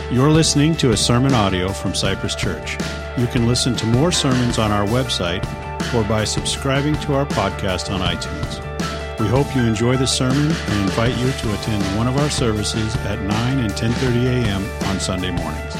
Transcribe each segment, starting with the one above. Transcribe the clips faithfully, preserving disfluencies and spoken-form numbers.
You're listening to a sermon audio from Cypress Church. You can listen to more sermons on our website or by subscribing to our podcast on iTunes. We hope you enjoy the sermon and invite you to attend one of our services at nine and ten thirty a.m. on Sunday mornings.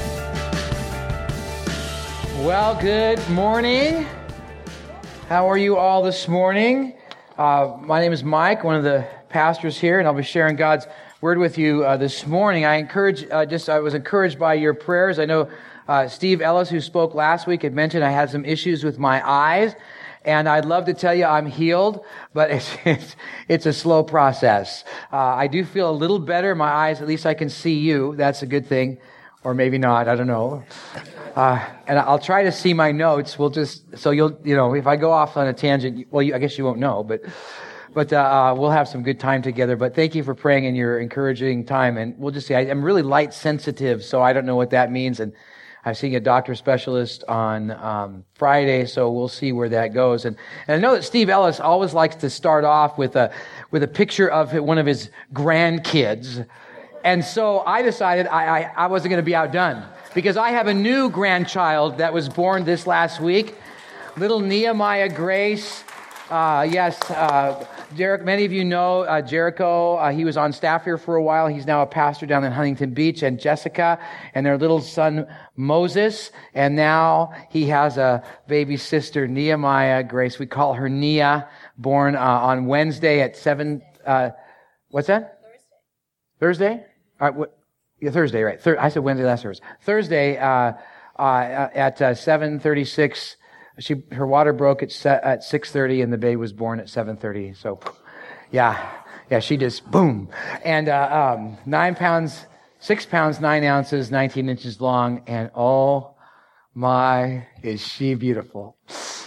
Well, good morning. How are you all this morning? Uh, my name is Mike, one of the pastors here, and I'll be sharing God's word with you uh, this morning. I encourage, uh, just I was encouraged by your prayers. I know uh, Steve Ellis, who spoke last week, had mentioned I had some issues with my eyes, and I'd love to tell you I'm healed, but it's it's, it's a slow process. Uh, I do feel a little better. My eyes, at least I can see you. That's a good thing, or maybe not. I don't know. Uh, and I'll try to see my notes. We'll just so you'll you know if I go off on a tangent, well, you, I guess you won't know, but. But uh, uh, we'll have some good time together. But thank you for praying and your encouraging time. And we'll just see, I, I'm really light sensitive, so I don't know what that means. And I'm seeing a doctor specialist on um, Friday, so we'll see where that goes. And, and I know that Steve Ellis always likes to start off with a with a picture of one of his grandkids. And so I decided I, I, I wasn't going to be outdone, because I have a new grandchild that was born this last week, little Nehemiah Grace. Uh, yes, uh, Derek, many of you know uh, Jericho. Uh, he was on staff here for a while. He's now a pastor down in Huntington Beach, and Jessica and their little son Moses. And now he has a baby sister, Nehemiah Grace. We call her Nia, born uh, on Wednesday at seven. Uh, what's that? Thursday. Thursday? All right, what, yeah, Thursday, right? Thur- I said Wednesday last Thursday. Thursday uh, uh, at uh, seven thirty-six. She her water broke at set, at six thirty, and the baby was born at seven thirty. So, yeah, yeah, she just boom, and uh, um, nine pounds, six pounds, nine ounces, nineteen inches long, and oh my, is she beautiful!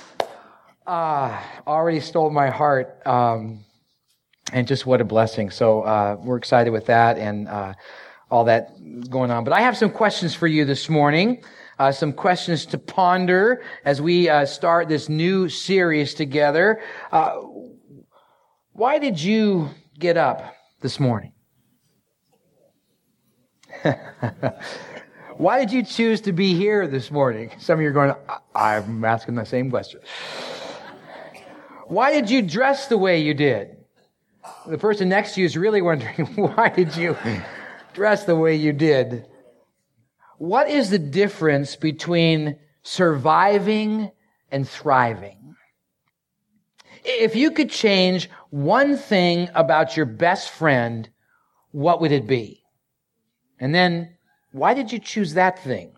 Ah, uh, already stole my heart, um, and just what a blessing. So uh, we're excited with that and uh, all that going on. But I have some questions for you this morning. Uh, some questions to ponder as we uh, start this new series together. Uh, why did you get up this morning? Why did you choose to be here this morning? Some of you are going, I'm asking the same question. Why did you dress the way you did? The person next to you is really wondering, why did you dress the way you did? What is the difference between surviving and thriving? If you could change one thing about your best friend, what would it be? And then, why did you choose that thing?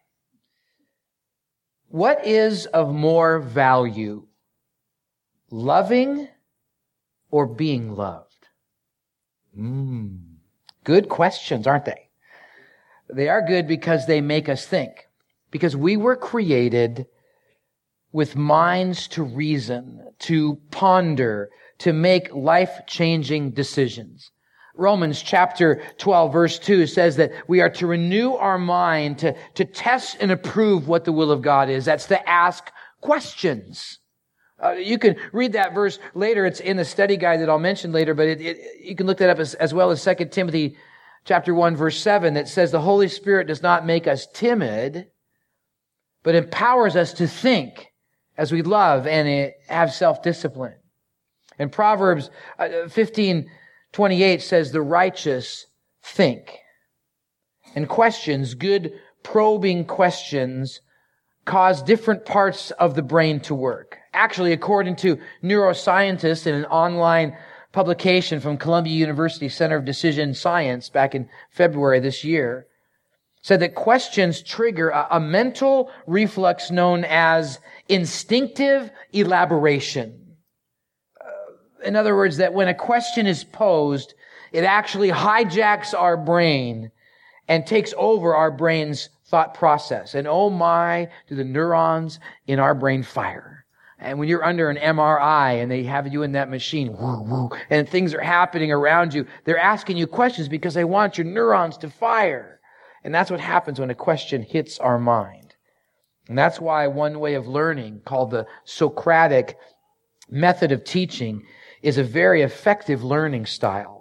What is of more value, loving or being loved? Mm, good questions, aren't they? They are good because they make us think. Because we were created with minds to reason, to ponder, to make life-changing decisions. Romans chapter twelve, verse two says that we are to renew our mind, to, to test and approve what the will of God is. That's to ask questions. Uh, you can read that verse later. It's in the study guide that I'll mention later, but it, it, you can look that up as, as well as Second Timothy Chapter one, verse seven, that says the Holy Spirit does not make us timid, but empowers us to think as we love and have self-discipline. And Proverbs fifteen twenty-eight says the righteous think. And questions, good probing questions, cause different parts of the brain to work. Actually, according to neuroscientists in an online publication from Columbia University Center of Decision Science back in February this year, said that questions trigger a, a mental reflex known as instinctive elaboration. Uh, in other words, that when a question is posed, it actually hijacks our brain and takes over our brain's thought process. And oh my, do the neurons in our brain fire. And when you're under an M R I and they have you in that machine, woo, woo, and things are happening around you, they're asking you questions because they want your neurons to fire. And that's what happens when a question hits our mind. And that's why one way of learning, called the Socratic method of teaching, is a very effective learning style.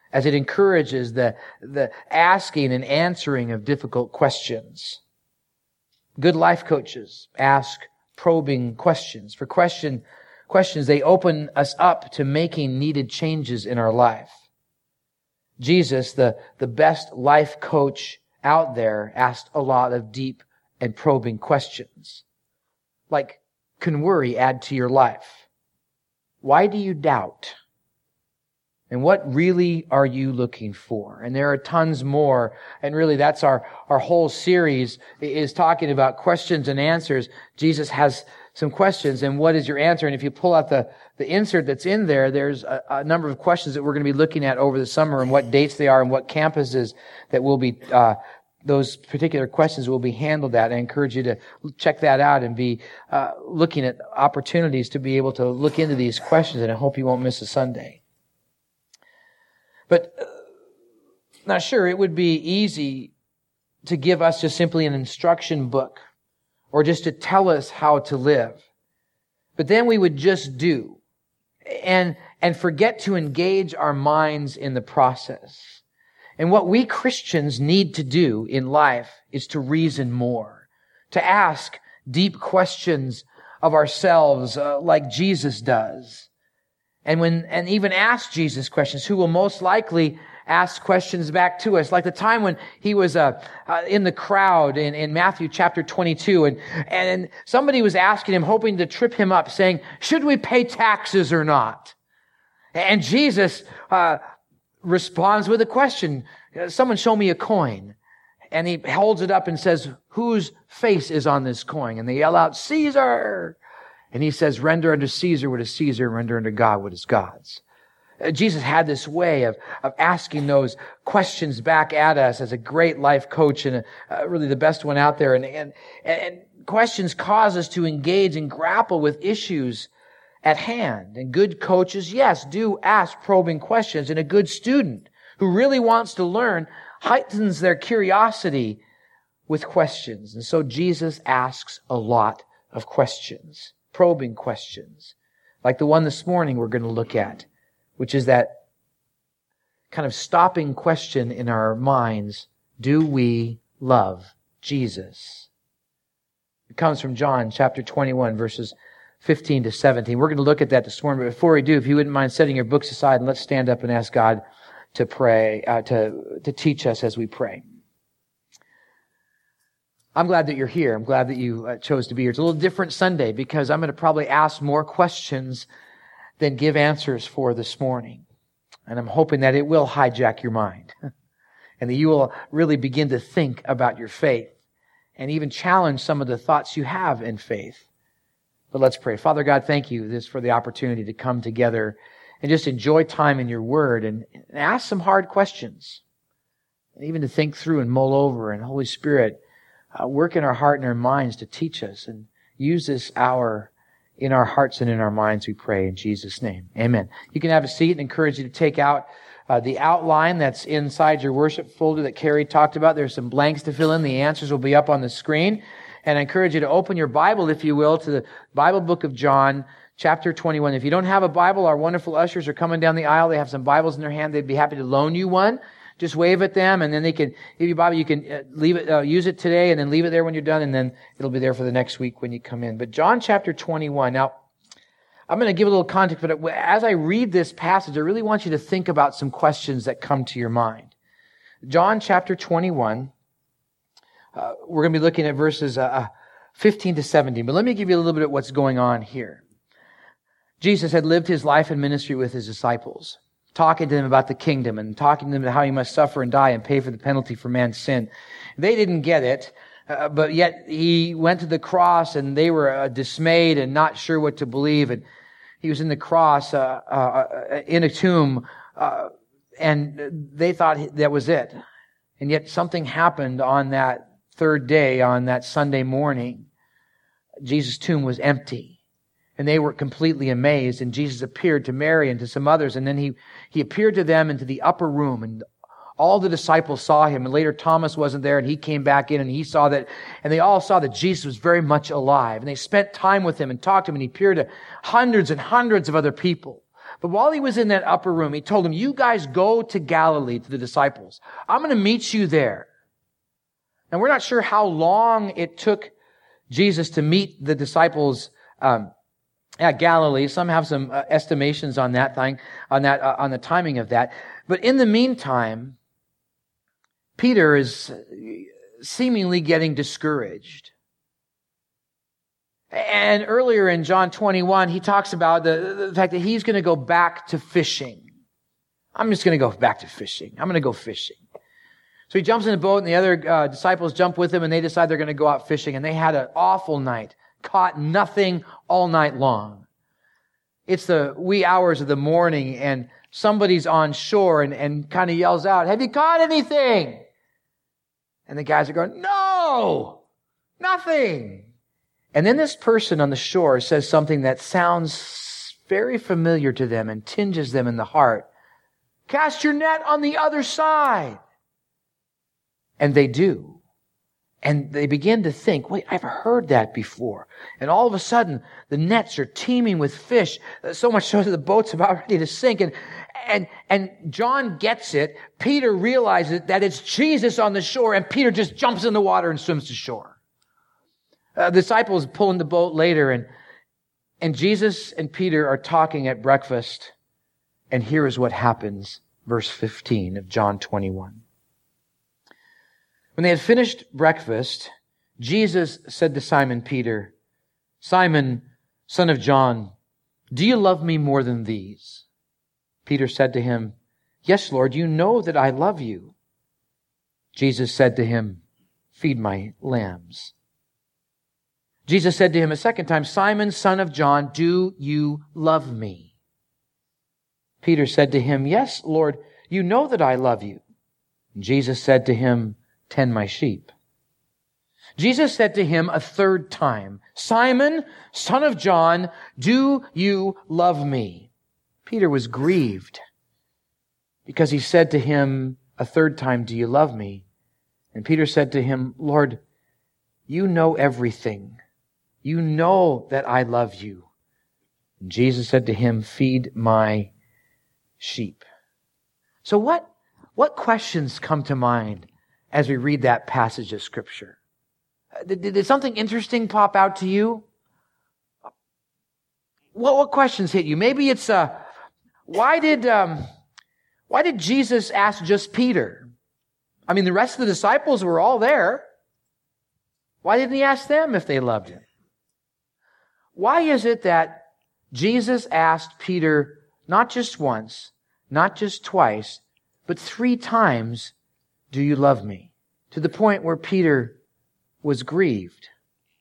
as it encourages the, the asking and answering of difficult questions. Good life coaches ask probing questions. For question, questions, they open us up to making needed changes in our life. Jesus, the, the best life coach out there, asked a lot of deep and probing questions. Like, can worry add to your life? Why do you doubt? And what really are you looking for? And there are tons more. And really that's our, our whole series is talking about questions and answers. Jesus has some questions, and what is your answer? And if you pull out the, the insert that's in there, there's a, a number of questions that we're going to be looking at over the summer and what dates they are and what campuses that will be, uh, those particular questions will be handled at. I encourage you to check that out and be uh, looking at opportunities to be able to look into these questions, and I hope you won't miss a Sunday. But, uh, now sure, it would be easy to give us just simply an instruction book or just to tell us how to live. But then we would just do and, and forget to engage our minds in the process. And what we Christians need to do in life is to reason more, to ask deep questions of ourselves uh, like Jesus does. And when, and even ask Jesus questions, who will most likely ask questions back to us. Like the time when he was uh, uh, in the crowd in, in Matthew chapter twenty-two, and, and somebody was asking him, hoping to trip him up, saying, should we pay taxes or not? And Jesus uh, responds with a question. Someone show me a coin. And he holds it up and says, whose face is on this coin? And they yell out, Caesar! And he says, render unto Caesar what is Caesar, render unto God what is God's. Uh, Jesus had this way of, of asking those questions back at us as a great life coach and uh, really the best one out there. And, and, and questions cause us to engage and grapple with issues at hand. And good coaches, yes, do ask probing questions. And a good student who really wants to learn heightens their curiosity with questions. And so Jesus asks a lot of questions, probing questions, like the one this morning we're going to look at, which is that kind of stopping question in our minds, do we love Jesus? It comes from John chapter twenty-one, verses fifteen to seventeen. We're going to look at that this morning, but before we do, if you wouldn't mind setting your books aside, and let's stand up and ask God to pray, uh, to, to teach us as we pray. I'm glad that you're here. I'm glad that you uh, chose to be here. It's a little different Sunday because I'm going to probably ask more questions than give answers for this morning. And I'm hoping that it will hijack your mind and that you will really begin to think about your faith and even challenge some of the thoughts you have in faith. But let's pray. Father God, thank you this for the opportunity to come together and just enjoy time in your word and, and ask some hard questions and even to think through and mull over. And Holy Spirit, uh, work in our heart and our minds to teach us and use this hour in our hearts and in our minds, we pray in Jesus' name. Amen. You can have a seat and encourage you to take out uh, the outline that's inside your worship folder that Carrie talked about. There's some blanks to fill in. The answers will be up on the screen. And I encourage you to open your Bible, if you will, to the Bible book of John, chapter twenty-one. If you don't have a Bible, our wonderful ushers are coming down the aisle. They have some Bibles in their hand. They'd be happy to loan you one. Just wave at them, and then they can give you a Bible. You can uh, leave it, uh, use it today, and then leave it there when you're done, and then it'll be there for the next week when you come in. But John chapter twenty-one. Now, I'm going to give a little context, but as I read this passage, I really want you to think about some questions that come to your mind. John chapter twenty-one. Uh, we're going to be looking at verses uh, fifteen to seventeen. But let me give you a little bit of what's going on here. Jesus had lived his life and ministry with his disciples, talking to them about the kingdom and talking to them about how he must suffer and die and pay for the penalty for man's sin. They didn't get it, uh, but yet he went to the cross and they were uh, dismayed and not sure what to believe. And he was in the cross, uh, uh, in a tomb, uh, and they thought that was it. And yet something happened on that third day, on that Sunday morning. Jesus' tomb was empty. And they were completely amazed. And Jesus appeared to Mary and to some others. And then he, he appeared to them into the upper room. And all the disciples saw him. And later Thomas wasn't there. And he came back in and he saw that. And they all saw that Jesus was very much alive. And they spent time with him and talked to him. And he appeared to hundreds and hundreds of other people. But while he was in that upper room, he told them, you guys go to Galilee, to the disciples. I'm going to meet you there. And we're not sure how long it took Jesus to meet the disciples um, at Galilee. Some have some uh, estimations on that thing, on that, uh, on the timing of that. But in the meantime, Peter is seemingly getting discouraged. And earlier in John twenty-one, he talks about the, the fact that he's going to go back to fishing. I'm just going to go back to fishing. I'm going to go fishing. So he jumps in the boat, and the other uh, disciples jump with him, and they decide they're going to go out fishing. And they had an awful night, caught nothing all night long. It's the wee hours of the morning, and somebody's on shore and, and kind of yells out, have you caught anything? And the guys are going, no, nothing. And then this person on the shore says something that sounds very familiar to them and tinges them in the heart. Cast your net on the other side. And they do. And they begin to think, wait, I've heard that before. And all of a sudden, the nets are teeming with fish, so much so that the boat's about ready to sink. And, and, and John gets it. Peter realizes that it's Jesus on the shore, and Peter just jumps in the water and swims to shore. Uh, the disciples pull in the boat later, and, and Jesus and Peter are talking at breakfast. And here is what happens, verse fifteen of John twenty-one. When they had finished breakfast, Jesus said to Simon Peter, Simon, son of John, do you love me more than these? Peter said to him, yes, Lord, you know that I love you. Jesus said to him, feed my lambs. Jesus said to him a second time, Simon, son of John, do you love me? Peter said to him, yes, Lord, you know that I love you. And Jesus said to him, tend my sheep. Jesus said to him a third time, Simon, son of John, do you love me? Peter was grieved because he said to him a third time, do you love me? And Peter said to him, Lord, you know everything. You know that I love you. And Jesus said to him, feed my sheep. So what, what questions come to mind as we read that passage of Scripture? Did, did something interesting pop out to you? What, what questions hit you? Maybe it's, uh, why did, um, why did Jesus ask just Peter? I mean, the rest of the disciples were all there. Why didn't he ask them if they loved him? Why is it that Jesus asked Peter not just once, not just twice, but three times, do you love me? To the point where Peter was grieved.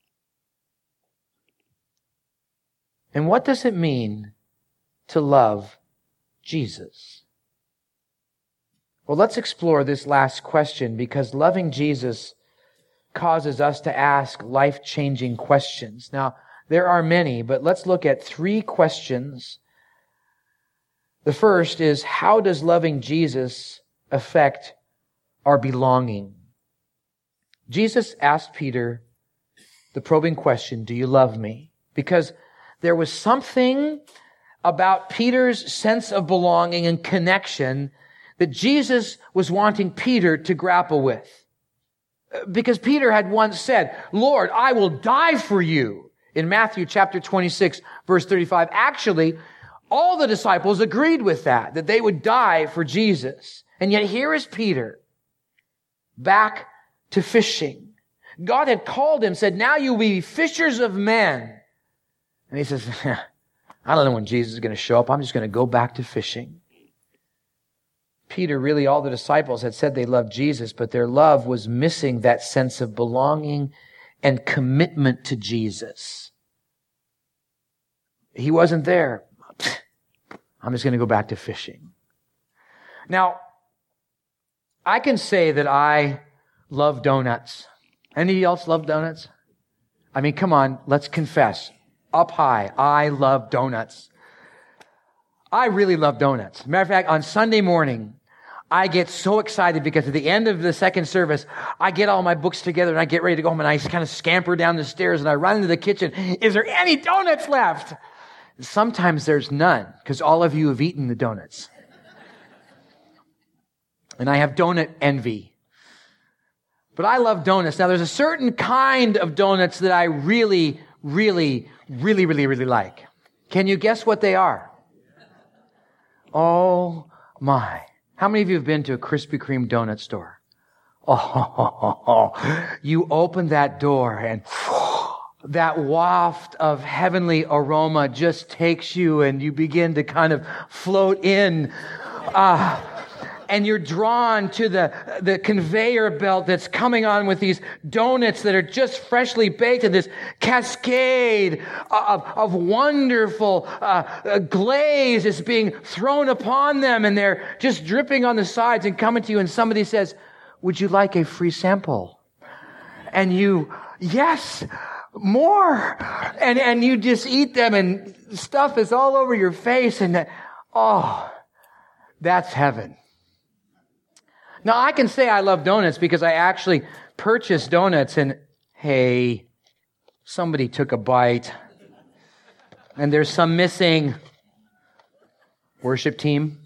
And what does it mean to love Jesus? Well, let's explore this last question, because loving Jesus causes us to ask life-changing questions. Now, there are many, but let's look at three questions. The first is, how does loving Jesus affect our belonging? Jesus asked Peter the probing question, do you love me? Because there was something about Peter's sense of belonging and connection that Jesus was wanting Peter to grapple with. Because Peter had once said, Lord, I will die for you. In Matthew chapter twenty-six, verse thirty-five, actually, all the disciples agreed with that, that they would die for Jesus. And yet here is Peter, back to fishing. God had called him, said, now you will be fishers of men. And he says, I don't know when Jesus is going to show up. I'm just going to go back to fishing. Peter, really all the disciples had said they loved Jesus, but their love was missing that sense of belonging and commitment to Jesus. He wasn't there. I'm just going to go back to fishing. Now, I can say that I love donuts. Anybody else love donuts? I mean, come on, let's confess. Up high, I love donuts. I really love donuts. Matter of fact, on Sunday morning, I get so excited because at the end of the second service, I get all my books together and I get ready to go home, and I kind of scamper down the stairs and I run into the kitchen. Is there any donuts left? Sometimes there's none, because all of you have eaten the donuts. And I have donut envy. But I love donuts. Now, there's a certain kind of donuts that I really, really, really, really, really like. Can you guess what they are? Oh, my. How many of you have been to a Krispy Kreme donut store? Oh, you open that door and that waft of heavenly aroma just takes you and you begin to kind of float in. Ah. Uh, And you're drawn to the, the conveyor belt that's coming on with these donuts that are just freshly baked, and this cascade of, of wonderful uh, glaze is being thrown upon them, and they're just dripping on the sides and coming to you, and somebody says, would you like a free sample? And you, yes, more. And, and you just eat them, and stuff is all over your face, and oh, that's heaven. Now, I can say I love donuts because I actually purchased donuts and, hey, somebody took a bite and there's some missing. Worship team.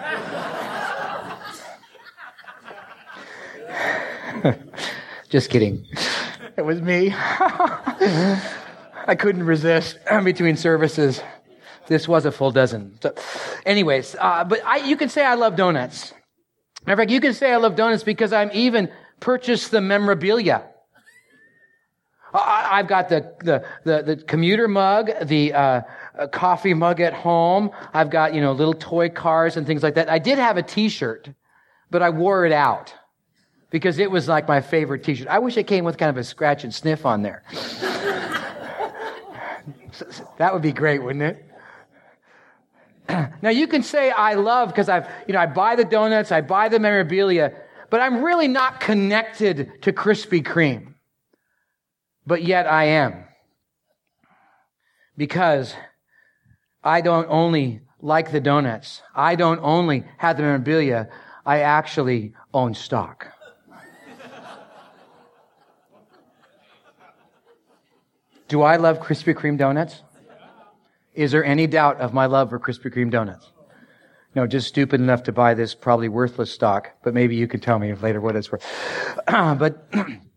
Just kidding. It was me. I couldn't resist between services. This was a full dozen. So, anyways, uh, but I, you can say I love donuts. Matter of fact, you can say I love donuts because I'm even purchased the memorabilia. I, I've got the, the, the, the commuter mug, the uh, coffee mug at home. I've got, you know, little toy cars and things like that. I did have a t-shirt, but I wore it out because it was like my favorite t-shirt. I wish it came with kind of a scratch and sniff on there. That would be great, wouldn't it? Now, you can say I love because I've, you know, I buy the donuts, I buy the memorabilia, but I'm really not connected to Krispy Kreme. But yet I am. Because I don't only like the donuts, I don't only have the memorabilia, I actually own stock. Do I love Krispy Kreme donuts? Is there any doubt of my love for Krispy Kreme donuts? No, just stupid enough to buy this probably worthless stock, but maybe you can tell me later what it's worth. But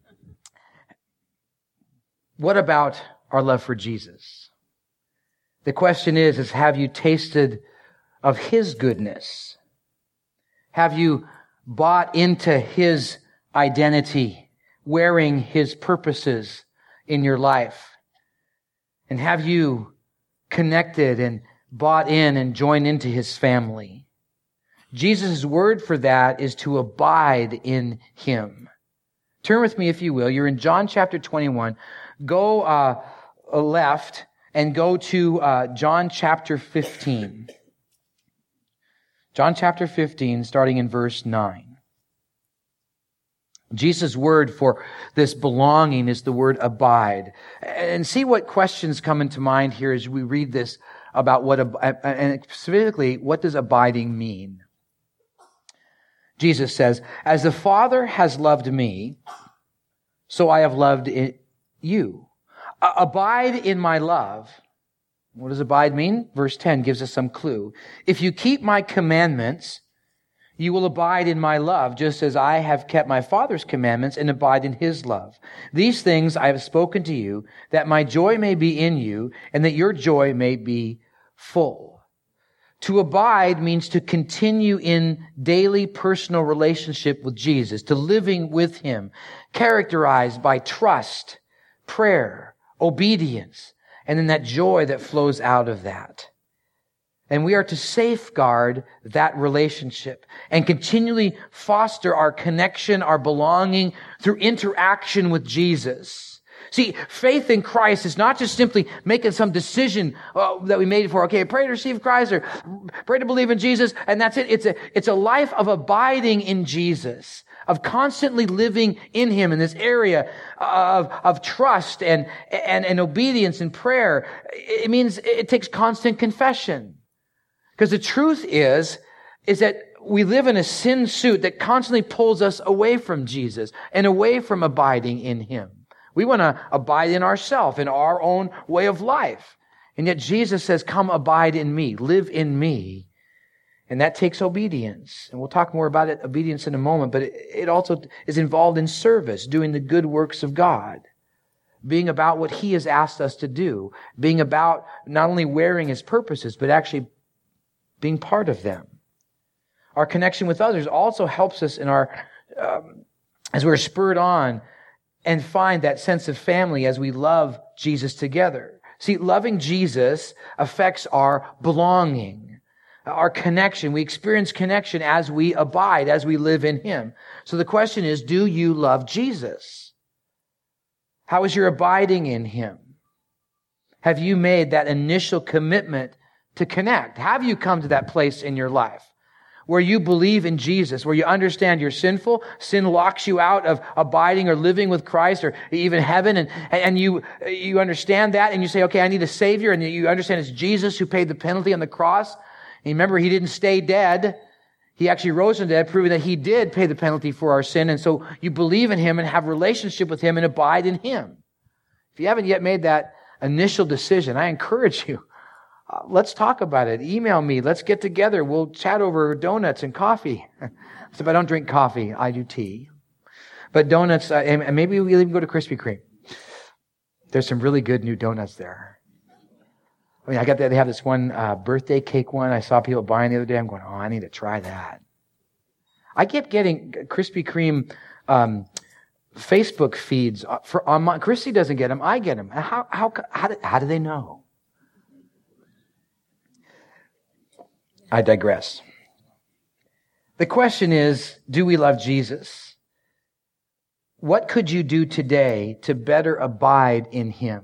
what about our love for Jesus? The question is, is have you tasted of His goodness? Have you bought into His identity, wearing His purposes in your life? And have you connected and bought in and joined into His family? Jesus' word for that is to abide in Him. Turn with me, if you will. You're in John chapter twenty-one. Go uh, left and go to uh, John chapter fifteen. John chapter fifteen, starting in verse nine. Jesus' word for this belonging is the word abide. And see what questions come into mind here as we read this about what, and specifically, what does abiding mean? Jesus says, as the Father has loved me, so I have loved you. Abide in my love. What does abide mean? Verse ten gives us some clue. If you keep my commandments, you will abide in my love, just as I have kept my Father's commandments and abide in His love. These things I have spoken to you, that my joy may be in you, and that your joy may be full. To abide means to continue in daily personal relationship with Jesus, to living with Him, characterized by trust, prayer, obedience, and then that joy that flows out of that. And we are to safeguard that relationship and continually foster our connection, our belonging through interaction with Jesus. See, faith in Christ is not just simply making some decision uh, that we made for, okay, pray to receive Christ or pray to believe in Jesus, and that's it. It's a, it's a life of abiding in Jesus, of constantly living in Him in this area of, of trust and, and, and obedience and prayer. It means it takes constant confession. Because the truth is, is that we live in a sin suit that constantly pulls us away from Jesus and away from abiding in Him. We want to abide in ourselves, in our own way of life, And yet Jesus says, come abide in me, live in me. And that takes obedience. And we'll talk more about it, obedience in a moment, but it, it also is involved in service, doing the good works of God, being about what He has asked us to do, being about not only wearing His purposes, but actually being part of them. Our connection with others also helps us in our, um, as we're spurred on and find that sense of family as we love Jesus together. See, loving Jesus affects our belonging, our connection. We experience connection as we abide, as we live in Him. So the question is, do you love Jesus? How is your abiding in Him? Have you made that initial commitment to connect? Have you come to that place in your life where you believe in Jesus, where you understand you're sinful, sin locks you out of abiding or living with Christ or even heaven, and, and you, you understand that, and you say, okay, I need a Savior, and you understand it's Jesus who paid the penalty on the cross. And remember, He didn't stay dead. He actually rose from the dead, proving that He did pay the penalty for our sin, and so you believe in Him and have relationship with Him and abide in Him. If you haven't yet made that initial decision, I encourage you, Uh, let's talk about it. Email me. Let's get together. We'll chat over donuts and coffee. So if I don't drink coffee, I do tea. But donuts, uh, and maybe we'll even go to Krispy Kreme. There's some really good new donuts there. I mean, I got that. They have this one uh, birthday cake one I saw people buying the other day. I'm going, oh, I need to try that. I kept getting Krispy Kreme um, Facebook feeds for on my. Christy doesn't get them. I get them. How how how do, how do they know? I digress. The question is, do we love Jesus? What could you do today to better abide in Him?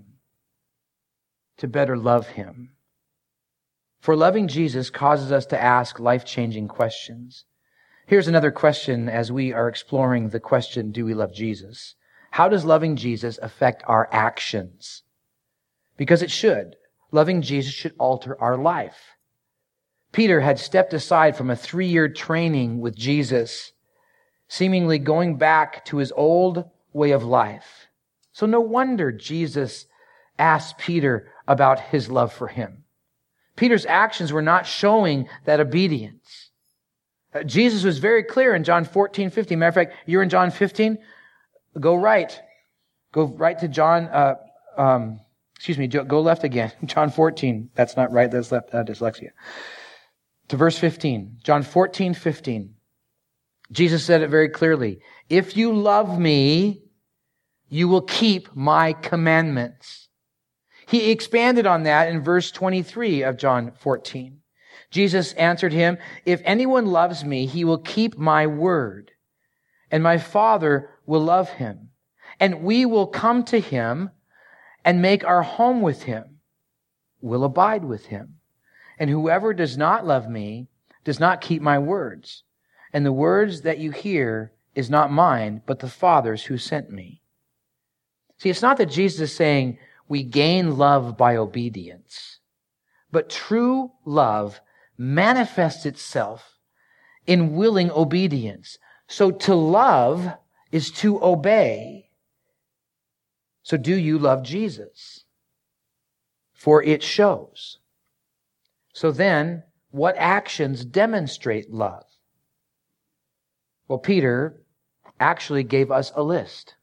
To better love Him? For loving Jesus causes us to ask life-changing questions. Here's another question as we are exploring the question, do we love Jesus? How does loving Jesus affect our actions? Because it should. Loving Jesus should alter our life. Peter had stepped aside from a three-year training with Jesus, seemingly going back to his old way of life. So no wonder Jesus asked Peter about his love for Him. Peter's actions were not showing that obedience. Uh, Jesus was very clear in John fourteen fifteen. Matter of fact, you're in John fifteen. Go right. Go right to John, uh, um, excuse me, go left again. John fourteen. That's not right. That's left, uh, dyslexia. To verse fifteen, John fourteen fifteen. Jesus said it very clearly. If you love me, you will keep my commandments. He expanded on that in verse twenty-three of John fourteen. Jesus answered him, if anyone loves me, he will keep my word, and my Father will love him, and we will come to him and make our home with him. We'll abide with him. And whoever does not love me does not keep my words. And the words that you hear is not mine, but the Father's who sent me. See, it's not that Jesus is saying we gain love by obedience, but true love manifests itself in willing obedience. So to love is to obey. So do you love Jesus? For it shows. So then, what actions demonstrate love? Well, Peter actually gave us a list.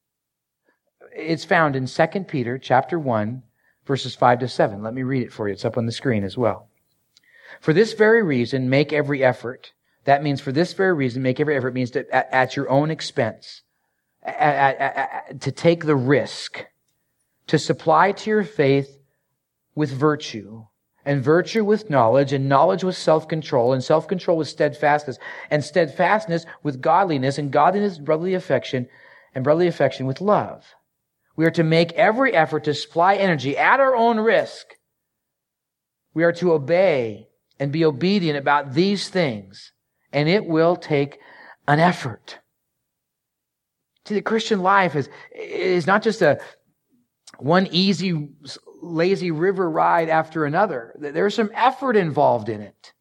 It's found in Second Peter chapter one, verses five to seven. Let me read it for you. It's up on the screen as well. For this very reason, make every effort. That means for this very reason, make every effort means to, at, at your own expense, at, at, at, to take the risk, to supply to your faith with virtue, and virtue with knowledge, and knowledge with self-control, and self-control with steadfastness, and steadfastness with godliness, and godliness with brotherly affection, and brotherly affection with love. We are to make every effort to supply energy at our own risk. We are to obey and be obedient about these things, and it will take an effort. See, the Christian life is, is not just a one easy, lazy river ride after another. There's some effort involved in it.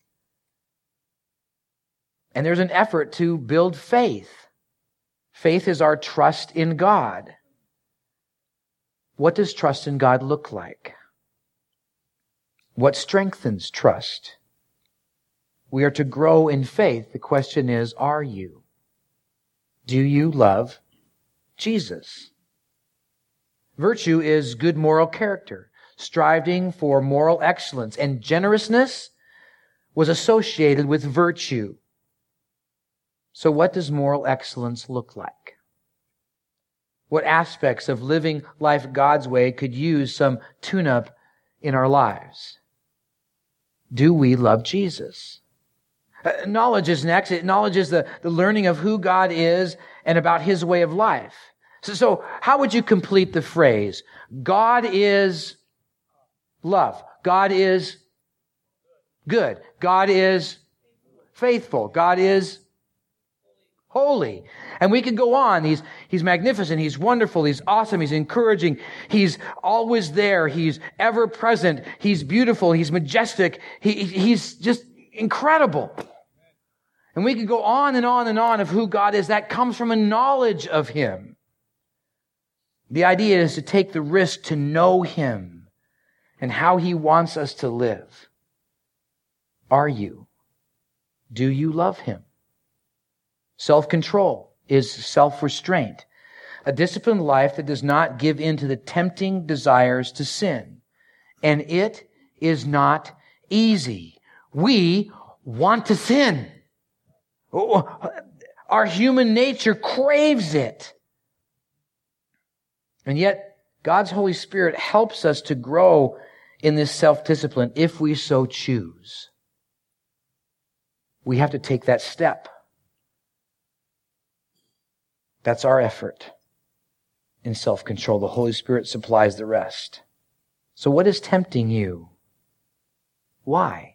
And there's an effort to build faith. Faith is our trust in God. What does trust in God look like? What strengthens trust? We are to grow in faith. The question is, are you? Do you love Jesus? Virtue is good moral character, striving for moral excellence, and generousness was associated with virtue. So what does moral excellence look like? What aspects of living life God's way could use some tune-up in our lives? Do we love Jesus? Uh, knowledge is next. It knowledge is the, the learning of who God is and about His way of life. So, so how would you complete the phrase? God is love. God is good. God is faithful. God is holy. And we could go on. He's, he's magnificent. He's wonderful. He's awesome. He's encouraging. He's always there. He's ever present. He's beautiful. He's majestic. He, he's just incredible. And we could go on and on and on of who God is. That comes from a knowledge of Him. The idea is to take the risk to know Him and how He wants us to live. Are you? Do you love Him? Self-control is self-restraint, a disciplined life that does not give in to the tempting desires to sin. And it is not easy. We want to sin. Our human nature craves it. And yet, God's Holy Spirit helps us to grow in this self-discipline if we so choose. We have to take that step. That's our effort in self-control. The Holy Spirit supplies the rest. So what is tempting you? Why?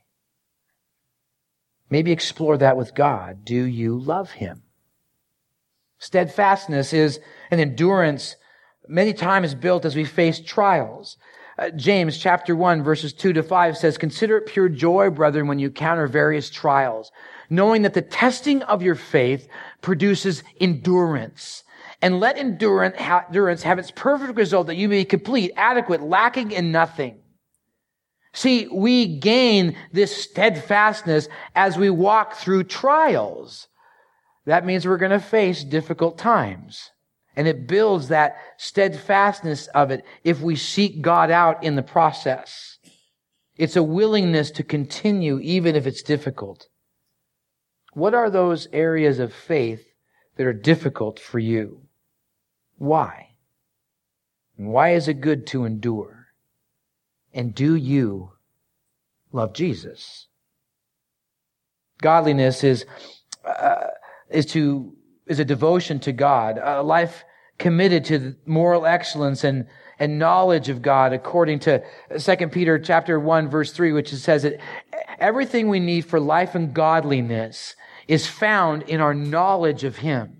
Maybe explore that with God. Do you love Him? Steadfastness is an endurance many times built as we face trials. Uh, James chapter one verses two to five says, "Consider it pure joy, brethren, when you encounter various trials, knowing that the testing of your faith produces endurance. And let endurance have its perfect result, that you may be complete, adequate, lacking in nothing." See, we gain this steadfastness as we walk through trials. That means we're going to face difficult times. And it builds that steadfastness of it if we seek God out in the process. It's a willingness to continue even if it's difficult. What are those areas of faith that are difficult for you? Why? And why is it good to endure? And do you love Jesus? Godliness is uh, is to is a devotion to God, a life committed to moral excellence and and knowledge of God, according to Second Peter chapter one verse three, which says that everything we need for life and godliness is found in our knowledge of Him.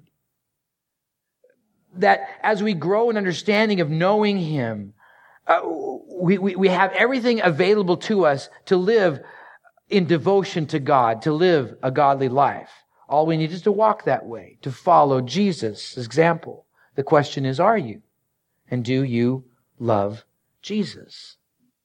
That as we grow in understanding of knowing Him, uh, we, we, we have everything available to us to live in devotion to God, to live a godly life. All we need is to walk that way, to follow Jesus' example. The question is, are you? And do you love Jesus?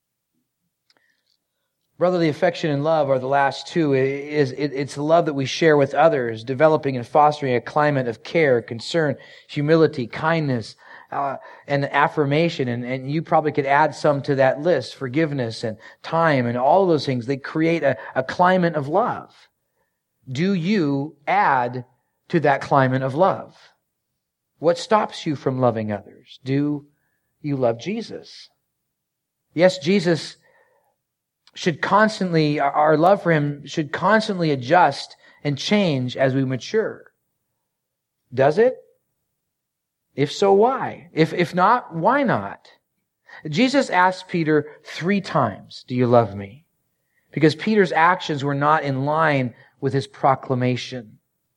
Brotherly affection and love are the last two. It is, it, it's the love that we share with others, developing and fostering a climate of care, concern, humility, kindness, uh, and affirmation. And, and you probably could add some to that list, forgiveness and time and all those things. They create a, a climate of love. Do you add to that climate of love? What stops you from loving others? Do you love Jesus? Yes, Jesus should constantly, our love for Him should constantly adjust and change as we mature. Does it? If so, why? If, if not, why not? Jesus asked Peter three times, "Do you love me?" Because Peter's actions were not in line with his proclamation.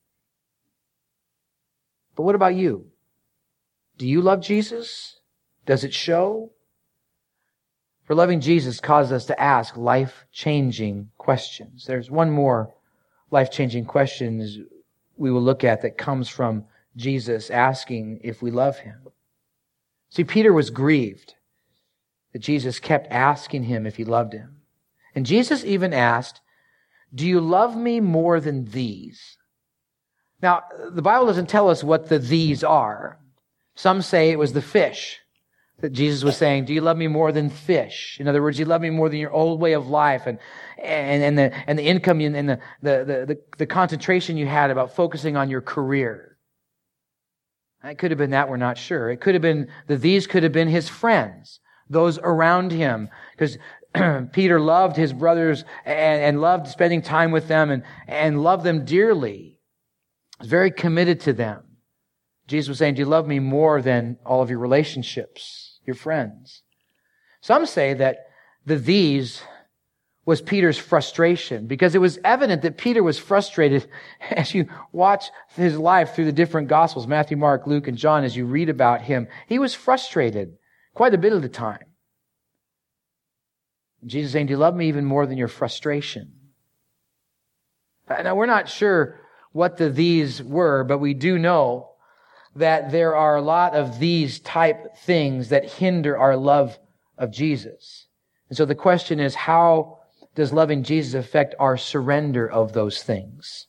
But what about you? Do you love Jesus? Does it show? For loving Jesus causes us to ask life-changing questions. There's one more life-changing question we will look at that comes from Jesus asking if we love Him. See, Peter was grieved that Jesus kept asking him if he loved him. And Jesus even asked, do you love me more than these? Now, the Bible doesn't tell us what the these are. Some say it was the fish that Jesus was saying, do you love me more than fish? In other words, you love me more than your old way of life and and, and the and the income and the, the, the, the, the concentration you had about focusing on your career. It could have been that, we're not sure. It could have been, the these could have been his friends, those around him. Because Peter loved his brothers and, and loved spending time with them and, and loved them dearly. He was very committed to them. Jesus was saying, do you love me more than all of your relationships, your friends? Some say that the these was Peter's frustration, because it was evident that Peter was frustrated as you watch his life through the different Gospels, Matthew, Mark, Luke, and John, as you read about him. He was frustrated quite a bit of the time. And Jesus is saying, do you love me even more than your frustration? Now, we're not sure what the these were, but we do know that there are a lot of these type things that hinder our love of Jesus. And so the question is, how does loving Jesus affect our surrender of those things?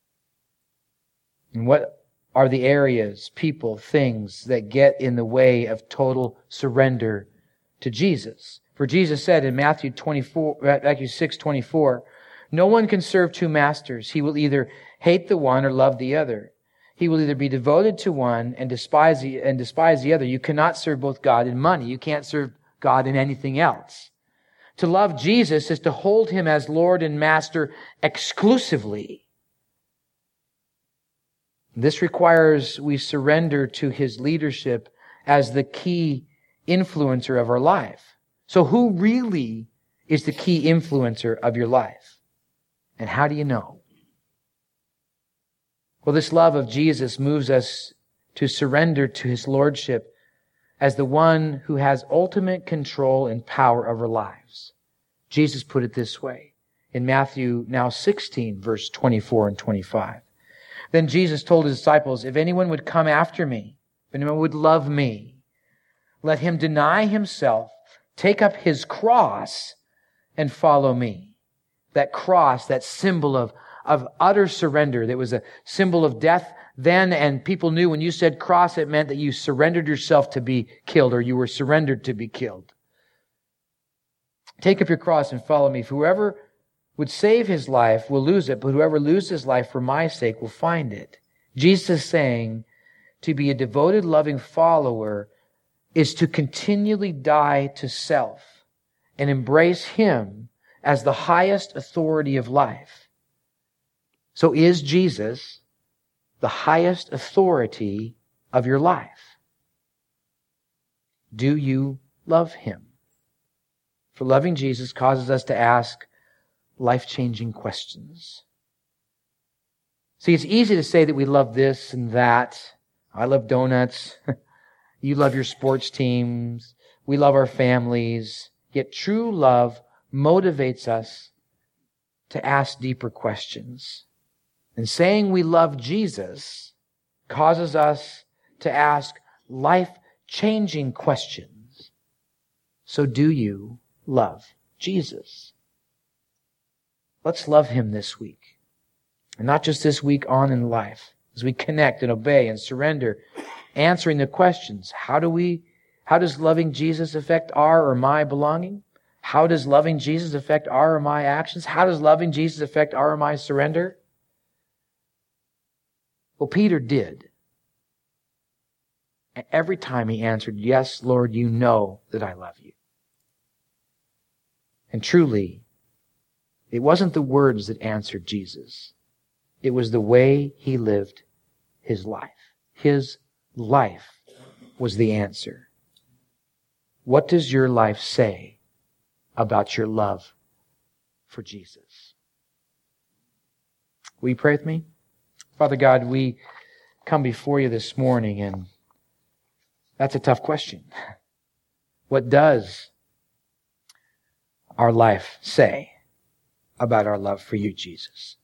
And what are the areas, people, things that get in the way of total surrender to Jesus? For Jesus said in Matthew twenty-four, Matthew six twenty-four, no one can serve two masters. He will either hate the one or love the other. He will either be devoted to one and despise the, and despise the other. You cannot serve both God and money. You can't serve God and anything else. To love Jesus is to hold Him as Lord and Master exclusively. This requires we surrender to His leadership as the key influencer of our life. So who really is the key influencer of your life? And how do you know? Well, this love of Jesus moves us to surrender to His Lordship as the one who has ultimate control and power of our lives. Jesus put it this way in Matthew now sixteen, verse twenty-four and twenty-five. Then Jesus told His disciples, if anyone would come after me, if anyone would love me, let him deny himself, take up his cross, and follow me. That cross, that symbol of, of utter surrender, that was a symbol of death then, and people knew when you said cross, it meant that you surrendered yourself to be killed, or you were surrendered to be killed. Take up your cross and follow me. For whoever would save his life will lose it, but whoever loses his life for my sake will find it. Jesus is saying to be a devoted, loving follower is to continually die to self and embrace Him as the highest authority of life. So is Jesus the highest authority of your life? Do you love Him? For loving Jesus causes us to ask life-changing questions. See, it's easy to say that we love this and that. I love donuts. You love your sports teams. We love our families. Yet true love motivates us to ask deeper questions. And saying we love Jesus causes us to ask life-changing questions. So do you love Jesus? Let's love Him this week. And not just this week, on in life. As we connect and obey and surrender, answering the questions. How do we, how does loving Jesus affect our or my belonging? How does loving Jesus affect our or my actions? How does loving Jesus affect our or my surrender? Well, Peter did. And every time he answered, yes, Lord, you know that I love you. And truly, it wasn't the words that answered Jesus. It was the way He lived His life. His life was the answer. What does your life say about your love for Jesus? Will you pray with me? Father God, we come before you this morning, and that's a tough question. What does our life say about our love for you, Jesus?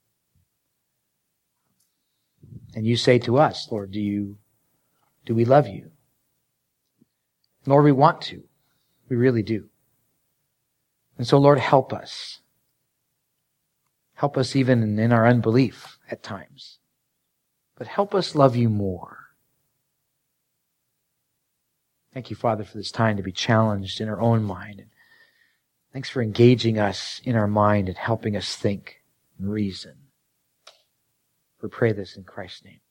And you say to us, Lord, do you, do we love you? Lord, we want to. We really do. And so, Lord, help us Help us even in our unbelief at times. But help us love you more. Thank you, Father, for this time to be challenged in our own mind. Thanks for engaging us in our mind and helping us think and reason. We pray this in Christ's name.